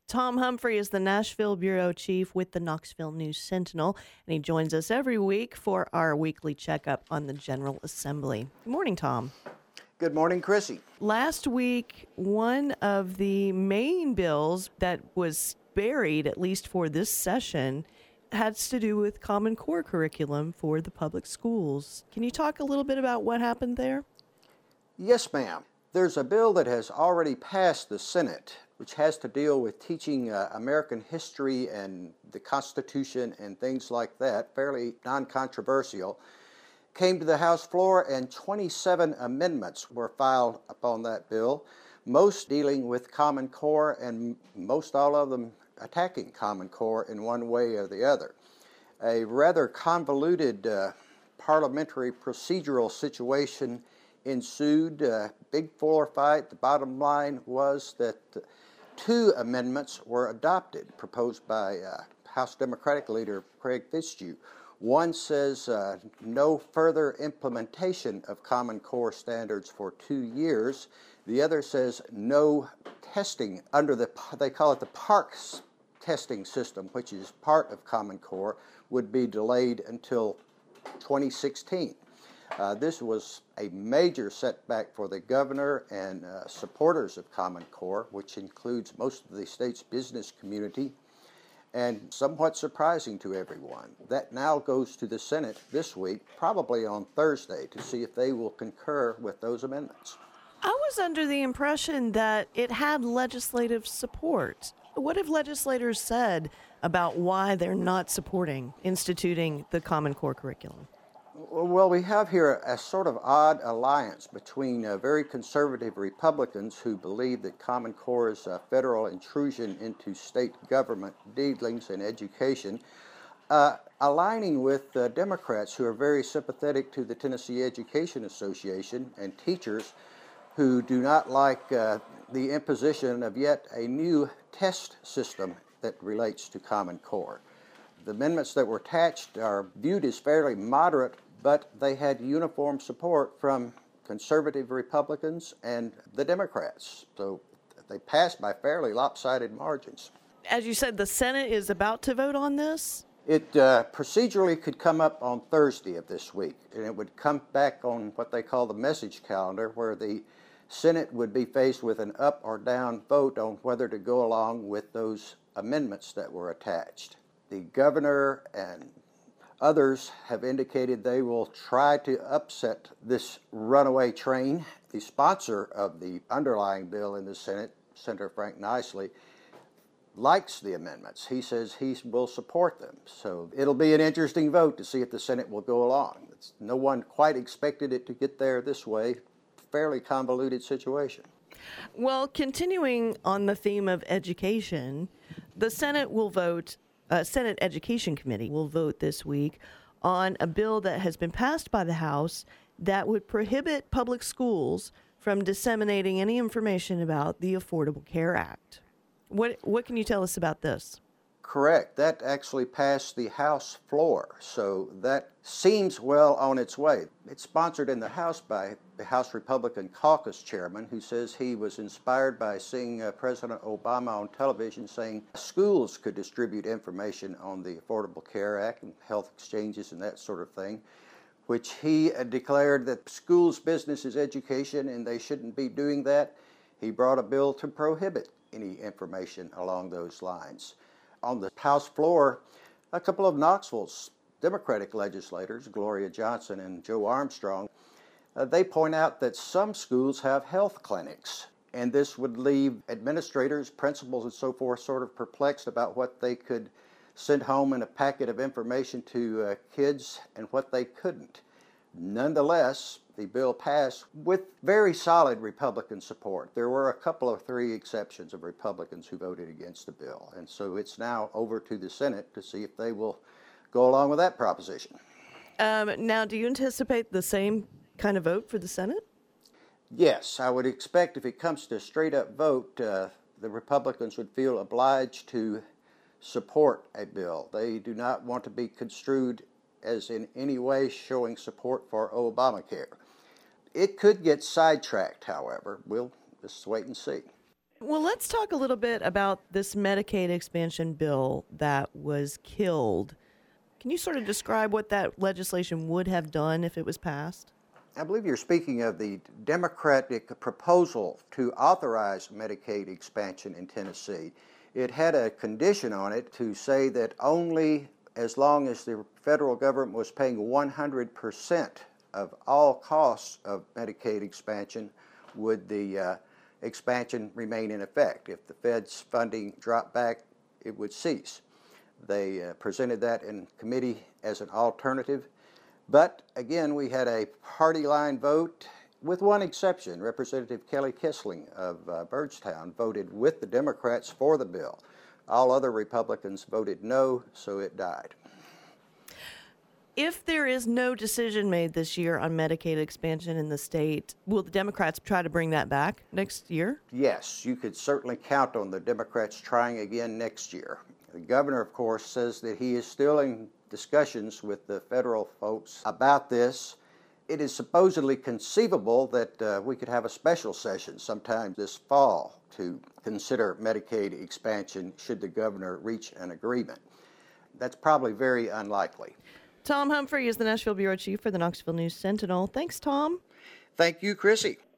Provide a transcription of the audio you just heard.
Tom Humphrey is the Nashville bureau chief with the Knoxville News Sentinel, and he joins us every week for our weekly checkup on the General Assembly. Good morning, Tom. Good morning, Chrissy. Last week, one of the main bills that was buried, at least for this session, has to do with Common Core curriculum for the public schools. Can you talk a little bit about what happened there? Yes, ma'am. There's a bill that has already passed the Senate, which has to deal with teaching American history and the Constitution and things like that, fairly non-controversial. Came to the House floor and 27 amendments were filed upon that bill, most dealing with Common Core and most all of them attacking Common Core in one way or the other. A rather convoluted parliamentary procedural situation ensued, big floor fight. The bottom line was that two amendments were adopted, proposed by House Democratic leader Craig Fitzhugh. One says no further implementation of Common Core standards for 2 years. The other says no testing under they call it the PARCS testing system, which is part of Common Core, would be delayed until 2016. This was a major setback for the governor and supporters of Common Core, which includes most of the state's business community, and somewhat surprising to everyone. That now goes to the Senate this week, probably on Thursday, to see if they will concur with those amendments. I was under the impression that it had legislative support. What have legislators said about why they're not supporting instituting the Common Core curriculum? Well, we have here a sort of odd alliance between very conservative Republicans who believe that Common Core is a federal intrusion into state government dealings and education, aligning with Democrats who are very sympathetic to the Tennessee Education Association and teachers who do not like the imposition of yet a new test system that relates to Common Core. The amendments that were attached are viewed as fairly moderate, but they had uniform support from conservative Republicans and the Democrats. So they passed by fairly lopsided margins. As you said, the Senate is about to vote on this? It procedurally could come up on Thursday of this week, and it would come back on what they call the message calendar, where the Senate would be faced with an up or down vote on whether to go along with those amendments that were attached. The governor and others have indicated they will try to upset this runaway train. The sponsor of the underlying bill in the Senate, Senator Frank Niceley, likes the amendments. He says he will support them. So it'll be an interesting vote to see if the Senate will go along. No one quite expected it to get there this way. Fairly convoluted situation. Well, continuing on the theme of education, the Senate will vote, Senate Education Committee will vote this week on a bill that has been passed by the House that would prohibit public schools from disseminating any information about the Affordable Care Act. What can you tell us about this? Correct. That actually passed the House floor, so that seems well on its way. It's sponsored in the House by the House Republican Caucus chairman, who says he was inspired by seeing President Obama on television saying schools could distribute information on the Affordable Care Act and health exchanges and that sort of thing, which he declared that schools' business is education and they shouldn't be doing that. He brought a bill to prohibit any information along those lines. On the House floor, a couple of Knoxville's Democratic legislators, Gloria Johnson and Joe Armstrong, they point out that some schools have health clinics, and this would leave administrators, principals, and so forth sort of perplexed about what they could send home in a packet of information to kids and what they couldn't. Nonetheless, the bill passed with very solid Republican support. There were a couple of three exceptions of Republicans who voted against the bill, and so it's now over to the Senate to see if they will go along with that proposition. Now, do you anticipate the same kind of vote for the Senate? Yes, I would expect if it comes to a straight-up vote, the Republicans would feel obliged to support a bill. They do not want to be construed as in any way showing support for Obamacare. It could get sidetracked, however. We'll just wait and see. Well, let's talk a little bit about this Medicaid expansion bill that was killed. Can you sort of describe what that legislation would have done if it was passed? I believe you're speaking of the Democratic proposal to authorize Medicaid expansion in Tennessee. It had a condition on it to say that only as long as the federal government was paying 100% of all costs of Medicaid expansion would the expansion remain in effect. If the Fed's funding dropped back, it would cease. They presented that in committee as an alternative. But again, we had a party line vote with one exception. Representative Kelly Kissling of Byrdstown voted with the Democrats for the bill. All other Republicans voted no, so it died. If there is no decision made this year on Medicaid expansion in the state, will the Democrats try to bring that back next year? Yes, you could certainly count on the Democrats trying again next year. The governor, of course, says that he is still in discussions with the federal folks about this. It is supposedly conceivable that we could have a special session sometime this fall to consider Medicaid expansion should the governor reach an agreement. That's probably very unlikely. Tom Humphrey is the Nashville Bureau Chief for the Knoxville News Sentinel. Thanks, Tom. Thank you, Chrissy.